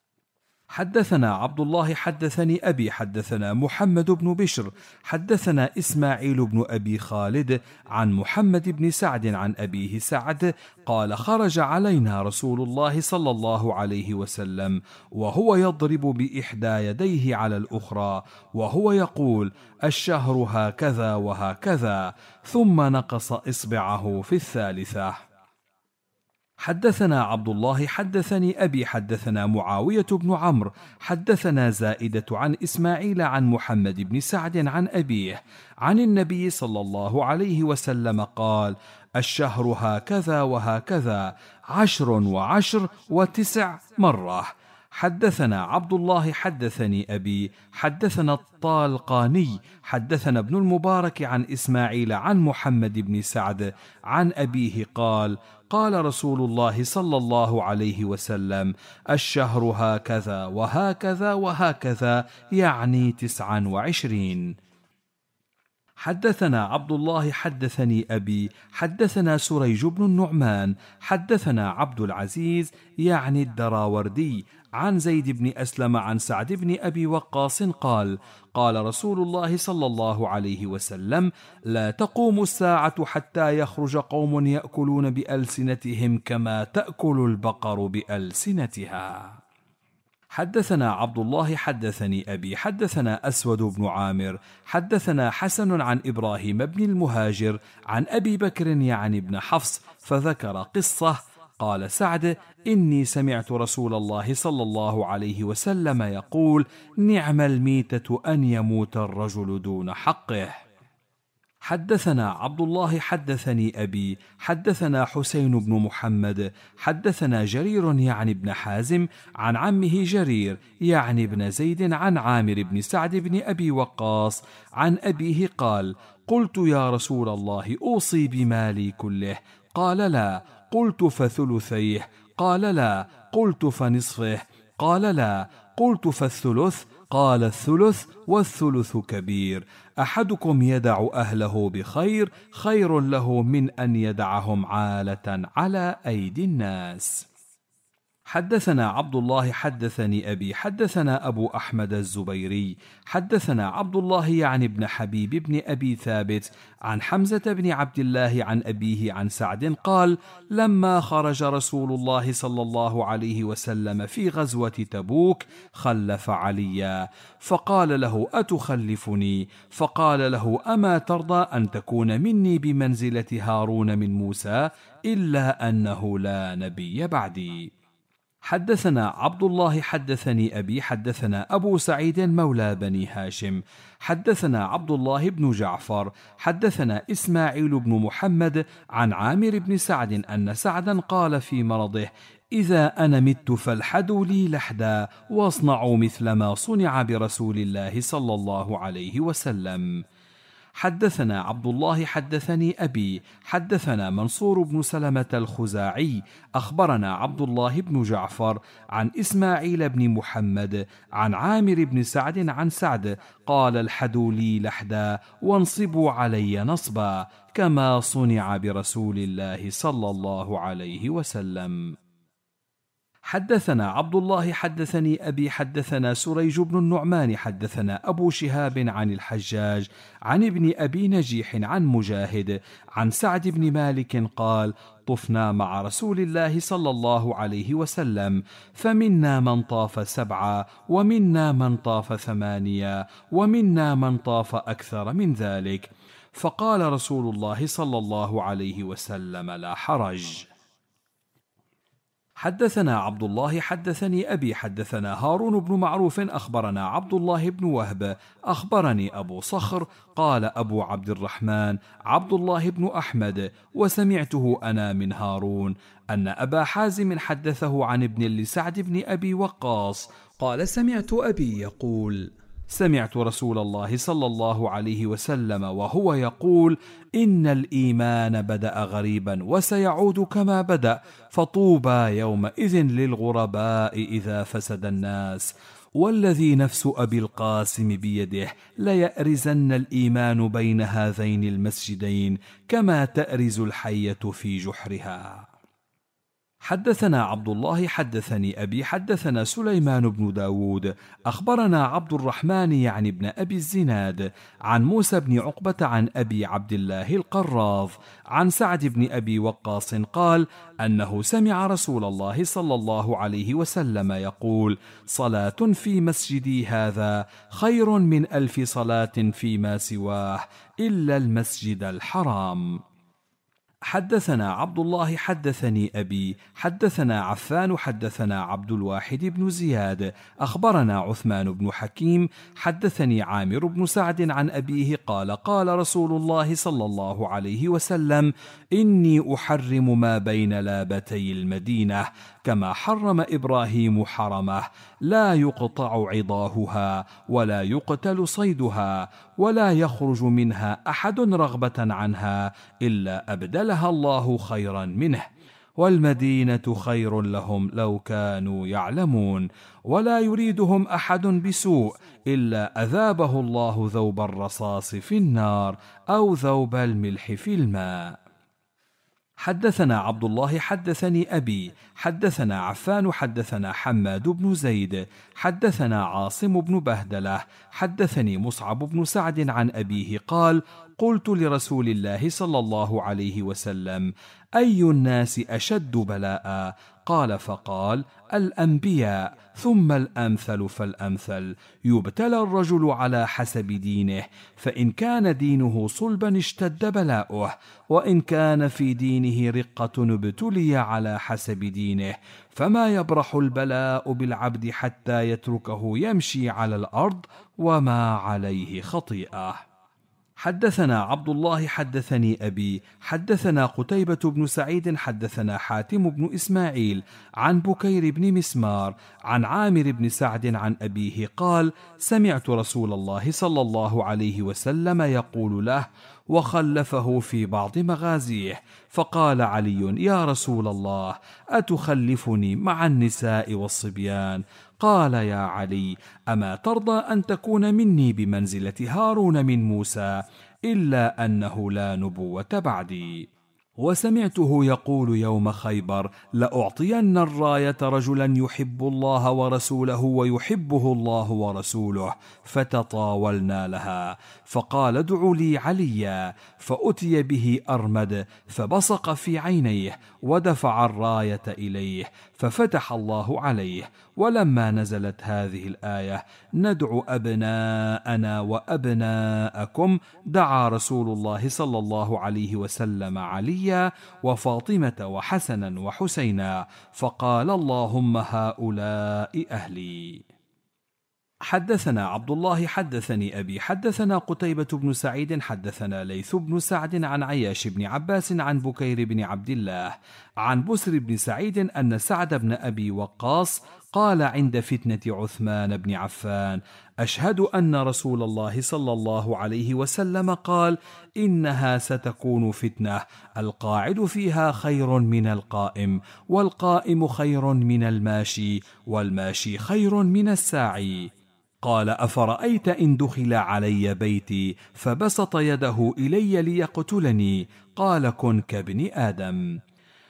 حدثنا عبد الله حدثني أبي حدثنا محمد بن بشر حدثنا إسماعيل بن أبي خالد عن محمد بن سعد عن أبيه سعد قال: خرج علينا رسول الله صلى الله عليه وسلم وهو يضرب بإحدى يديه على الأخرى وهو يقول: الشهر هكذا وهكذا، ثم نقص إصبعه في الثالثة. حدثنا عبد الله حدثني أبي حدثنا معاوية بن عمرو حدثنا زائدة عن إسماعيل عن محمد بن سعد عن أبيه عن النبي صلى الله عليه وسلم قال: الشهر هكذا وهكذا، عشر وعشر وتسع مرة. حدثنا عبد الله حدثني أبي حدثنا الطالقاني حدثنا ابن المبارك عن إسماعيل عن محمد بن سعد عن أبيه قال: قال رسول الله صلى الله عليه وسلم: الشهر هكذا وهكذا وهكذا، يعني تسعا وعشرين. حدثنا عبد الله حدثني أبي حدثنا سريج بن النعمان حدثنا عبد العزيز يعني الدراوردي عن زيد بن أسلم عن سعد بن أبي وقاص قال: قال رسول الله صلى الله عليه وسلم: لا تقوم الساعة حتى يخرج قوم يأكلون بألسنتهم كما تأكل البقر بألسنتها. حدثنا عبد الله حدثني أبي حدثنا أسود بن عامر حدثنا حسن عن إبراهيم بن المهاجر عن أبي بكر يعني بن حفص فذكر قصة. قال سعد: إني سمعت رسول الله صلى الله عليه وسلم يقول: نعم الميتة أن يموت الرجل دون حقه. حدثنا عبد الله حدثني أبي حدثنا حسين بن محمد حدثنا جرير يعني بن حازم عن عمه جرير يعني بن زيد عن عامر بن سعد بن أبي وقاص عن أبيه قال: قلت يا رسول الله أوصي بمالي كله؟ قال: لا. قلت فثلثيه؟ قال: لا. قلت فنصفه؟ قال: لا. قلت فالثلث؟ قال: الثلث والثلث كبير، أحدكم يدع أهله بخير خير له من أن يدعهم عالة على أيدي الناس. حدثنا عبد الله حدثني أبي حدثنا أبو أحمد الزبيري حدثنا عبد الله يعني بن حبيب بن أبي ثابت عن حمزة بن عبد الله عن أبيه عن سعد قال: لما خرج رسول الله صلى الله عليه وسلم في غزوة تبوك خلف عليا، فقال له: أتخلفني؟ فقال له: أما ترضى أن تكون مني بمنزلة هارون من موسى؟ إلا أنه لا نبي بعدي. حدثنا عبد الله حدثني أبي حدثنا أبو سعيد مولى بني هاشم حدثنا عبد الله بن جعفر حدثنا إسماعيل بن محمد عن عامر بن سعد أن سعدا قال في مرضه: إذا أنا مت فالحدوا لي لحدا واصنعوا مثل ما صنع برسول الله صلى الله عليه وسلم. حدثنا عبد الله حدثني أبي حدثنا منصور بن سلمة الخزاعي أخبرنا عبد الله بن جعفر عن إسماعيل بن محمد عن عامر بن سعد عن سعد قال: الحدوا لي لحدا وانصبوا علي نصبا كما صنع برسول الله صلى الله عليه وسلم. حدثنا عبد الله حدثني أبي حدثنا سريج بن النعمان حدثنا أبو شهاب عن الحجاج عن ابن أبي نجيح عن مجاهد عن سعد بن مالك قال: طفنا مع رسول الله صلى الله عليه وسلم، فمنا من طاف سبعة ومنا من طاف ثمانية ومنا من طاف أكثر من ذلك، فقال رسول الله صلى الله عليه وسلم: لا حرج. حدثنا عبد الله حدثني أبي حدثنا هارون بن معروف أخبرنا عبد الله بن وهب أخبرني أبو صخر قال أبو عبد الرحمن عبد الله بن أحمد وسمعته أنا من هارون أن أبا حازم حدثه عن ابن لسعد بن أبي وقاص قال: سمعت أبي يقول: سمعت رسول الله صلى الله عليه وسلم وهو يقول: إن الإيمان بدأ غريبا وسيعود كما بدأ، فطوبى يومئذ للغرباء إذا فسد الناس. والذي نفس أبي القاسم بيده ليأرزن الإيمان بين هذين المسجدين كما تأرز الحية في جحرها. حدثنا عبد الله حدثني أبي حدثنا سليمان بن داود أخبرنا عبد الرحمن يعني بن أبي الزناد عن موسى بن عقبة عن أبي عبد الله القراظ عن سعد بن أبي وقاص قال أنه سمع رسول الله صلى الله عليه وسلم يقول: صلاة في مسجدي هذا خير من ألف صلاة فيما سواه إلا المسجد الحرام. حدثنا عبد الله حدثني أبي حدثنا عفان حدثنا عبد الواحد بن زياد أخبرنا عثمان بن حكيم حدثني عامر بن سعد عن أبيه قال: قال رسول الله صلى الله عليه وسلم: إني أحرم ما بين لابتي المدينة كما حرم إبراهيم حرمه، لا يقطع عضاهها ولا يقتل صيدها ولا يخرج منها أحد رغبة عنها إلا أبدلها الله خيرا منه، والمدينة خير لهم لو كانوا يعلمون، ولا يريدهم أحد بسوء إلا أذابه الله ذوب الرصاص في النار أو ذوب الملح في الماء. حدثنا عبد الله حدثني أبي حدثنا عفان حدثنا حماد بن زيد حدثنا عاصم بن بهدلة حدثني مصعب بن سعد عن أبيه قال: قلت لرسول الله صلى الله عليه وسلم: أي الناس أشد بلاء؟ قال فقال: الأنبياء، ثم الأمثل فالأمثل، يبتلى الرجل على حسب دينه، فإن كان دينه صلبا اشتد بلاؤه، وإن كان في دينه رقة ابتلي على حسب دينه، فما يبرح البلاء بالعبد حتى يتركه يمشي على الأرض وما عليه خطيئة. حدثنا عبد الله حدثني أبي حدثنا قتيبة بن سعيد حدثنا حاتم بن إسماعيل عن بكير بن مسمار عن عامر بن سعد عن أبيه قال: سمعت رسول الله صلى الله عليه وسلم يقول له وخلفه في بعض مغازيه، فقال علي: يا رسول الله، أتخلفني مع النساء والصبيان؟ قال: يا علي، أما ترضى أن تكون مني بمنزلة هارون من موسى، إلا أنه لا نبوة بعدي. وسمعته يقول يوم خيبر: لأعطين الراية رجلا يحب الله ورسوله ويحبه الله ورسوله، فتطاولنا لها، فقال: ادعوا لي عليا، فأتي به أرمد فبصق في عينيه ودفع الراية إليه ففتح الله عليه. ولما نزلت هذه الآية: ندعو أبناءنا وأبناءكم، دعا رسول الله صلى الله عليه وسلم عليا وفاطمة وحسنا وحسينا، فقال: اللهم هؤلاء أهلي. حدثنا عبد الله حدثني أبي حدثنا قتيبة بن سعيد حدثنا ليث بن سعد عن عياش بن عباس عن بكير بن عبد الله عن بسر بن سعيد أن سعد بن أبي وقاص قال عند فتنة عثمان بن عفان: أشهد أن رسول الله صلى الله عليه وسلم قال: إنها ستكون فتنة القاعد فيها خير من القائم، والقائم خير من الماشي، والماشي خير من الساعي. قال: أفرأيت إن دخل علي بيتي فبسط يده إلي ليقتلني؟ قال: كن كابن آدم.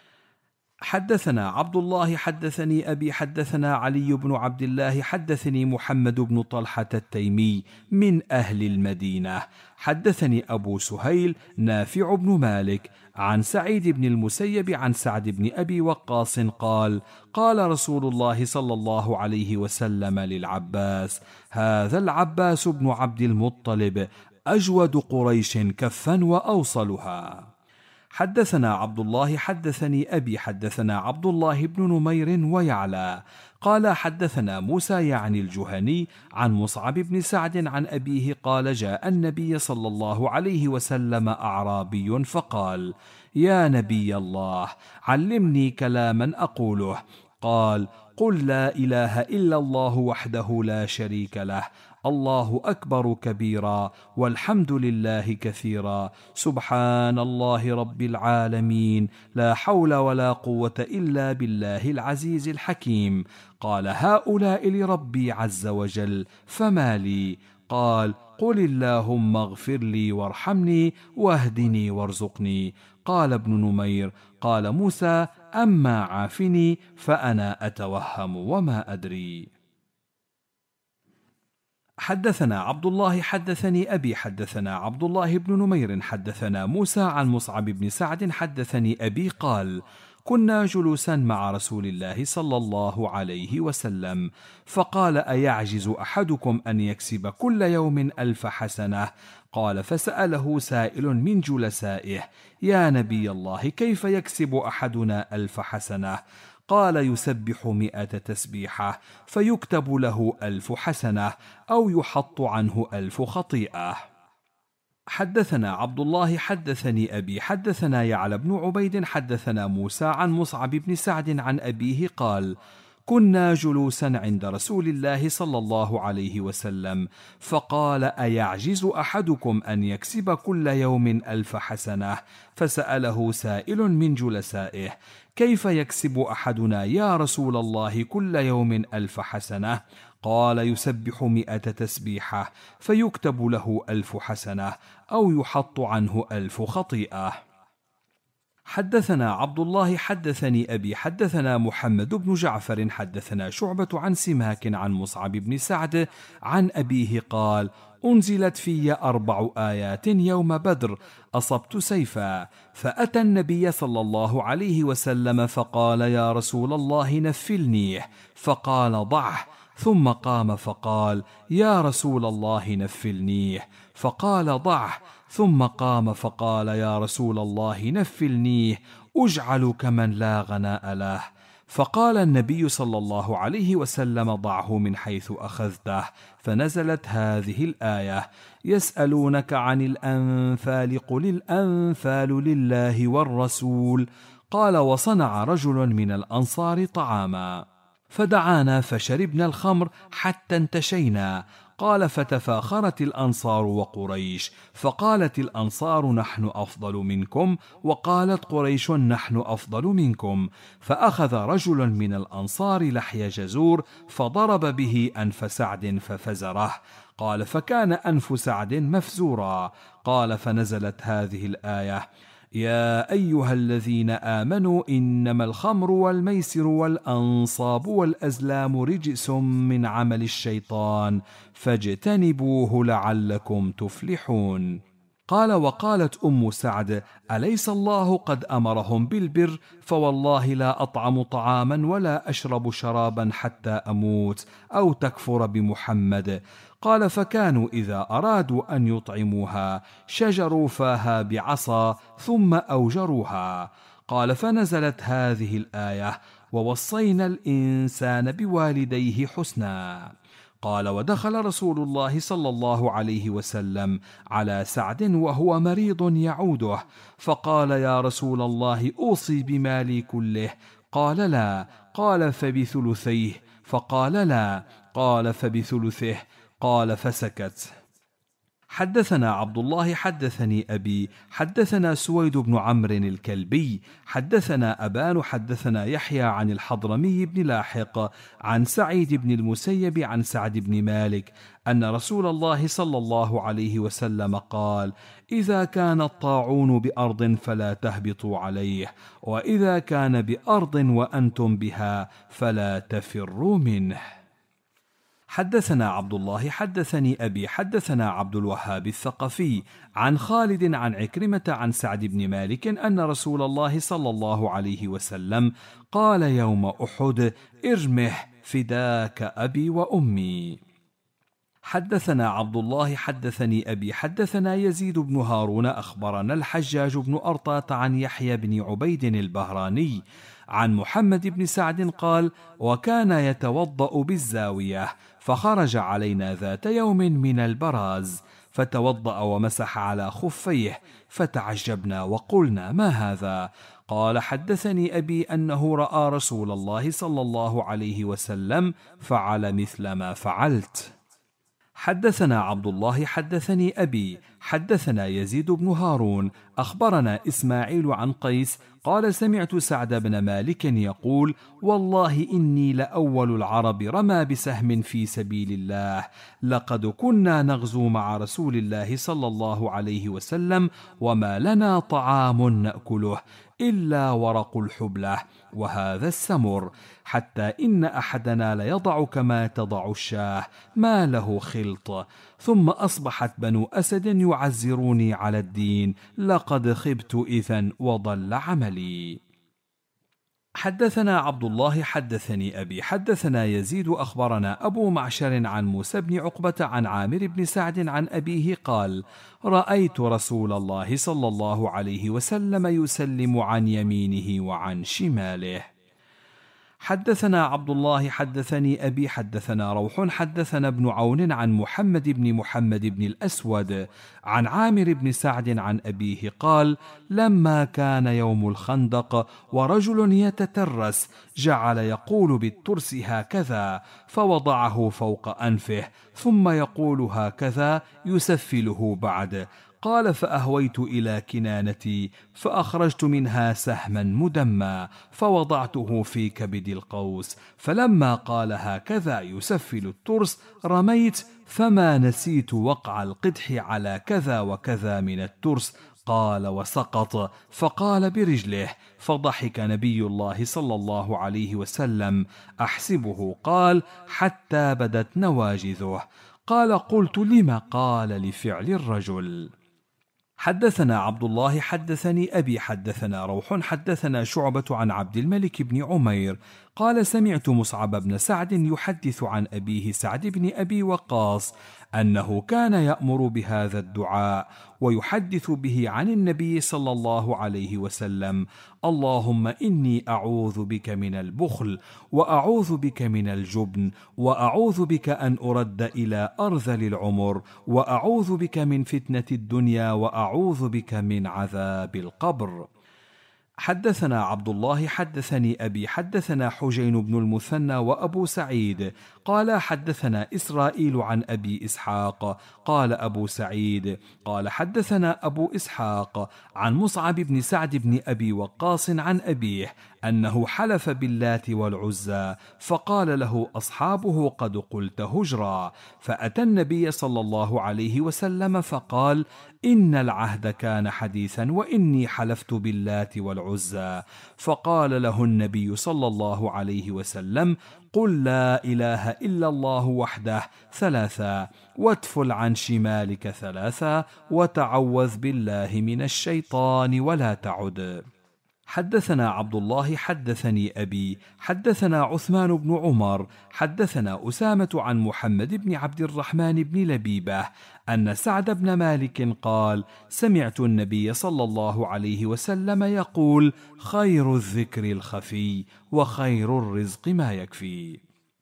حدثنا عبد الله حدثني أبي حدثنا علي بن عبد الله حدثني محمد بن طلحة التيمي من أهل المدينة حدثني أبو سهيل نافع بن مالك عن سعيد بن المسيب عن سعد بن أبي وقاص قال: قال رسول الله صلى الله عليه وسلم للعباس: هذا العباس بن عبد المطلب أجود قريش كفا وأوصلها. حدثنا عبد الله حدثني أبي حدثنا عبد الله بن نمير ويعلى قال: حدثنا موسى يعني الجهني عن مصعب بن سعد عن أبيه قال: جاء النبي صلى الله عليه وسلم أعرابي فقال: يا نبي الله، علمني كلاما أقوله. قال: قل لا إله إلا الله وحده لا شريك له، الله أكبر كبيرا والحمد لله كثيرا سبحان الله رب العالمين لا حول ولا قوة إلا بالله العزيز الحكيم. قال هؤلاء لربي عز وجل فما لي؟ قال قل اللهم اغفر لي وارحمني واهدني وارزقني. قال ابن نمير قال موسى أما عافني فأنا أتوهم وما أدري. حدثنا عبد الله حدثني أبي حدثنا عبد الله بن نمير حدثنا موسى عن مصعب بن سعد حدثني أبي قال كنا جلوسا مع رسول الله صلى الله عليه وسلم فقال أيعجز أحدكم أن يكسب كل يوم ألف حسنة؟ قال فسأله سائل من جلسائه يا نبي الله كيف يكسب أحدنا ألف حسنة؟ قال يسبح مئة تسبيحة فيكتب له ألف حسنة أو يحط عنه ألف خطيئة. حدثنا عبد الله حدثني أبي حدثنا يعلى بن عبيد حدثنا موسى عن مصعب بن سعد عن أبيه قال كنا جلوسا عند رسول الله صلى الله عليه وسلم فقال أيعجز أحدكم أن يكسب كل يوم ألف حسنة؟ فسأله سائل من جلسائه كيف يكسب أحدنا يا رسول الله كل يوم ألف حسنة؟ قال يسبح مئة تسبيحة فيكتب له ألف حسنة أو يحط عنه ألف خطيئة. حدثنا عبد الله حدثني أبي حدثنا محمد بن جعفر حدثنا شعبة عن سماك عن مصعب بن سعد عن أبيه قال أنزلت في أربع آيات يوم بدر أصبت سيفا فأتى النبي صلى الله عليه وسلم فقال يا رسول الله نفلنيه فقال ضعه ثم قام فقال يا رسول الله نفلنيه فقال ضعه ثم قام فقال يا رسول الله نفلنيه أجعل كمن لا غناء له؟ فقال النبي صلى الله عليه وسلم ضعه من حيث أخذته. فنزلت هذه الآية يسألونك عن الأنفال قل الأنفال لله والرسول. قال وصنع رجل من الأنصار طعاما فدعانا فشربنا الخمر حتى انتشينا. قال فتفاخرت الأنصار وقريش فقالت الأنصار نحن أفضل منكم وقالت قريش نحن أفضل منكم. فأخذ رجل من الأنصار لحي جزور فضرب به أنف سعد ففزره. قال فكان أنف سعد مفزورا. قال فنزلت هذه الآية يا أيها الذين آمنوا إنما الخمر والميسر والأنصاب والأزلام رجس من عمل الشيطان فاجتنبوه لعلكم تفلحون. قال وقالت أم سعد أليس الله قد أمرهم بالبر؟ فوالله لا أطعم طعاما ولا أشرب شرابا حتى أموت أو تكفر بمحمد. قال فكانوا إذا أرادوا أن يطعموها شجروا فاها بعصا ثم أوجروها. قال فنزلت هذه الآية ووصينا الإنسان بوالديه حسنا. قال ودخل رسول الله صلى الله عليه وسلم على سعد وهو مريض يعوده فقال يا رسول الله أوصي بمالي كله؟ قال لا. قال فبثلثيه؟ فقال لا. قال فبثلثه؟ قال فسكت. حدثنا عبد الله حدثني أبي حدثنا سويد بن عمرو الكلبي حدثنا أبان حدثنا يحيى عن الحضرمي بن لاحق عن سعيد بن المسيب عن سعد بن مالك أن رسول الله صلى الله عليه وسلم قال إذا كان الطاعون بأرض فلا تهبطوا عليه وإذا كان بأرض وأنتم بها فلا تفروا منه. حدثنا عبد الله حدثني أبي حدثنا عبد الوهاب الثقفي عن خالد عن عكرمة عن سعد بن مالك أن رسول الله صلى الله عليه وسلم قال يوم أحد ارمه فداك أبي وأمي. حدثنا عبد الله حدثني أبي حدثنا يزيد بن هارون أخبرنا الحجاج بن أرطاة عن يحيى بن عبيد البهراني عن محمد بن سعد قال وكان يتوضأ بالزاوية فخرج علينا ذات يوم من البراز فتوضأ ومسح على خفيه فتعجبنا وقلنا ما هذا؟ قال حدثني أبي أنه رأى رسول الله صلى الله عليه وسلم فعل مثل ما فعلت. حدثنا عبد الله حدثني أبي حدثنا يزيد بن هارون أخبرنا إسماعيل عن قيس قال سمعت سعد بن مالك يقول والله إني لأول العرب رمى بسهم في سبيل الله، لقد كنا نغزو مع رسول الله صلى الله عليه وسلم وما لنا طعام نأكله إلا ورق الحبلة وهذا السمر، حتى إن أحدنا ليضع كما تضع الشاه ما له خلط، ثم أصبحت بنو أسد يعزروني على الدين، لقد خبت إذن وضل عملي. حدثنا عبد الله حدثني أبي حدثنا يزيد أخبرنا أبو معشر عن موسى بن عقبة عن عامر بن سعد عن أبيه قال رأيت رسول الله صلى الله عليه وسلم يسلم عن يمينه وعن شماله. حدثنا عبد الله حدثني أبي حدثنا روح حدثنا ابن عون عن محمد بن محمد بن الأسود عن عامر بن سعد عن أبيه قال لما كان يوم الخندق ورجل يتترس جعل يقول بالترس هكذا فوضعه فوق أنفه ثم يقول هكذا يسفله بعد، قال فأهويت إلى كنانتي فأخرجت منها سهما مدمى فوضعته في كبد القوس، فلما قال هكذا يسفل الترس رميت فما نسيت وقع القدح على كذا وكذا من الترس، قال وسقط، فقال برجله، فضحك نبي الله صلى الله عليه وسلم أحسبه قال حتى بدت نواجذه، قال قلت لم؟ قال لفعل الرجل. حدثنا عبد الله حدثني أبي حدثنا روح حدثنا شعبة عن عبد الملك بن عمير قال سمعت مصعب بن سعد يحدث عن أبيه سعد بن أبي وقاص أنه كان يأمر بهذا الدعاء ويحدث به عن النبي صلى الله عليه وسلم: اللهم إني أعوذ بك من البخل وأعوذ بك من الجبن وأعوذ بك أن أرد إلى أرذل العمر وأعوذ بك من فتنة الدنيا وأعوذ بك من عذاب القبر. حدثنا عبد الله حدثني أبي حدثنا حجين بن المثنى وأبو سعيد قال حدثنا إسرائيل عن أبي إسحاق قال أبو سعيد قال حدثنا أبو إسحاق عن مصعب بن سعد بن أبي وقاص عن أبيه أنه حلف باللات والعزى فقال له أصحابه قد قلت هجرا، فأتى النبي صلى الله عليه وسلم فقال: إن العهد كان حديثا وإني حلفت باللات والعزى، فقال له النبي صلى الله عليه وسلم: قل لا إله إلا الله وحده ثلاثا واتفل عن شمالك ثلاثا وتعوذ بالله من الشيطان ولا تعد. حدثنا عبد الله حدثني أبي حدثنا عثمان بن عمر حدثنا أسامة عن محمد بن عبد الرحمن بن لبيبة أن سعد بن مالك قال: سمعت النبي صلى الله عليه وسلم يقول: خير الذكر الخفي وخير الرزق ما يكفي.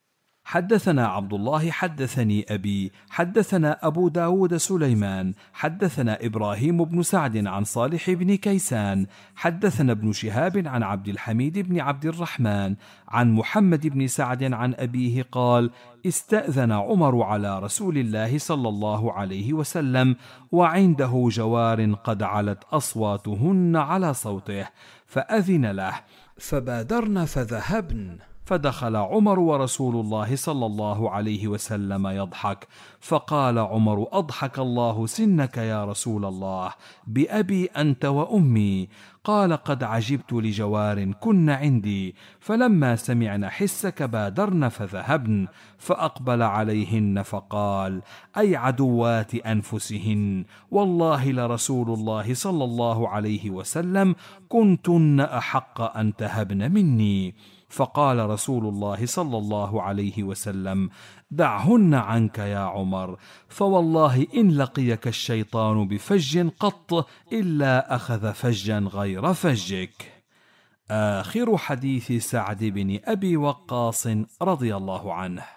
حدثنا عبد الله حدثني أبي حدثنا أبو داود سليمان حدثنا إبراهيم بن سعد عن صالح بن كيسان حدثنا ابن شهاب عن عبد الحميد بن عبد الرحمن عن محمد بن سعد عن أبيه قال: استأذن عمر على رسول الله صلى الله عليه وسلم وعنده جوار قد علت أصواتهن على صوته، فأذن له فبادرن فذهبن، فدخل عمر ورسول الله صلى الله عليه وسلم يضحك، فقال عمر: أضحك الله سنك يا رسول الله، بأبي أنت وأمي. قال: قد عجبت لجوار كن عندي، فلما سمعن حسك بادرن فذهبن، فأقبل عليهن فقال: أي عدوات أنفسهن، والله لرسول الله صلى الله عليه وسلم كنتن أحق أن تهبن مني. فقال رسول الله صلى الله عليه وسلم: دعهن عنك يا عمر، فوالله إن لقيك الشيطان بفج قط إلا أخذ فجا غير فجك. آخر حديث سعد بن أبي وقاص رضي الله عنه.